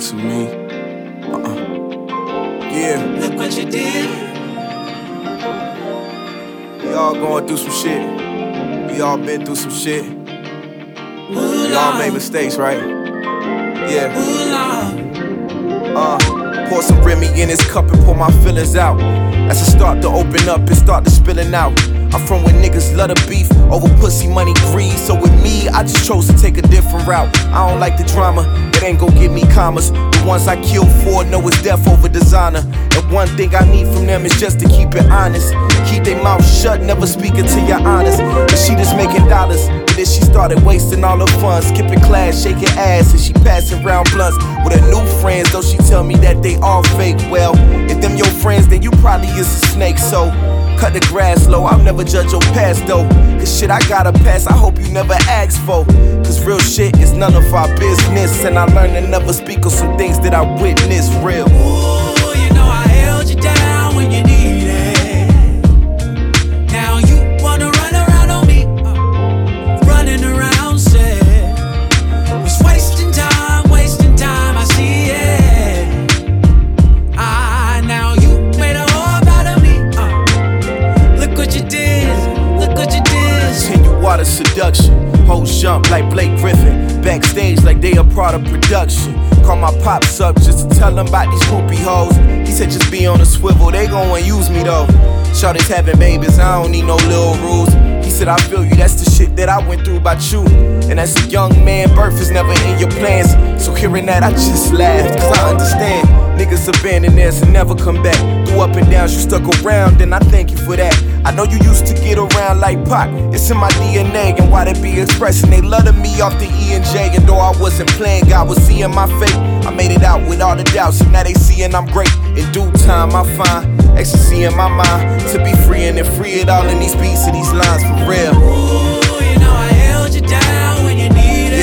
to me. Yeah. Look what you did. We all going through some shit. We all been through some shit. We all made mistakes, right? Yeah. Pour some Remy in his cup and pour my feelings out. As I start to open up and start to spilling out. I'm from where niggas love the beef over pussy, money, greed. So with me, I just chose to take a different route. I don't like the drama, it ain't gon' give me commas. The ones I kill for know it's death over designer. And one thing I need from them is just to keep it honest. Keep their mouth shut, never speaking to your honest. And she just making dollars, but then she started wasting all her funds. Skipping class, shaking ass, and she passing round blunts with her new friends, though she tell me that they all fake. Well, if them your friends, then you probably is a snake, so cut the grass low, I'll never judge your past though. Cause shit I gotta pass, I hope you never ask for. Cause real shit is none of our business. And I learned to never speak on some things that I witnessed real. Ooh, you know I held you down when you needed. Now you wanna run around on me, running around, said was wasting time, I see it. Now you made a whole out of me. Look what you did. Continue water seduction. Hoes jump like Blake Griffin. Backstage like they a part of production. Call my pops up just to tell them about these groupie hoes. He said just be on the swivel, they gon' use me though. Shorty's having babies, I don't need no little rules. He said I feel you, that's the shit that I went through about you. And as a young man, birth is never in your plans. So hearing that, I just laughed, cause I understand. Niggas abandon theirs and never come back. Through up and downs, you stuck around, and I thank you for that. I know you used to get around like Pac. It's in my DNA, and why they be expressing they love to me off the E and J. And though I wasn't playing, God was seeing my fate. I made it out with all the doubts, and now they seeing I'm great. In due time, I find ecstasy in my mind to be free and free it all in these beats and these lines for real. Ooh, you know I held you down when you needed.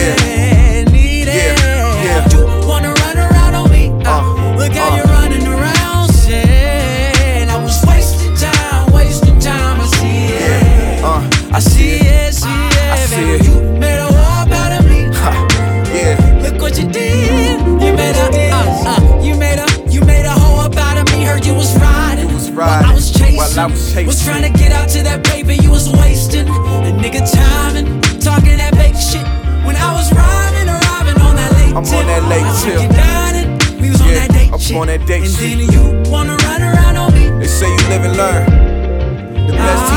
You wanna run around on me? Look how you're running around, said I was wasting time, I see it. I see it, baby. You made a whole out of me. Look what you did. You made a whole up out of me. Heard you was riding. While I was chasing. Was trying to get out to that paper you was wasting. A nigga timing, talking that fake shit. When I was arriving on that late I'm on that late tip. We was on that date I'm on that date and shit. then you wanna run around on me. They say you live and learn. The best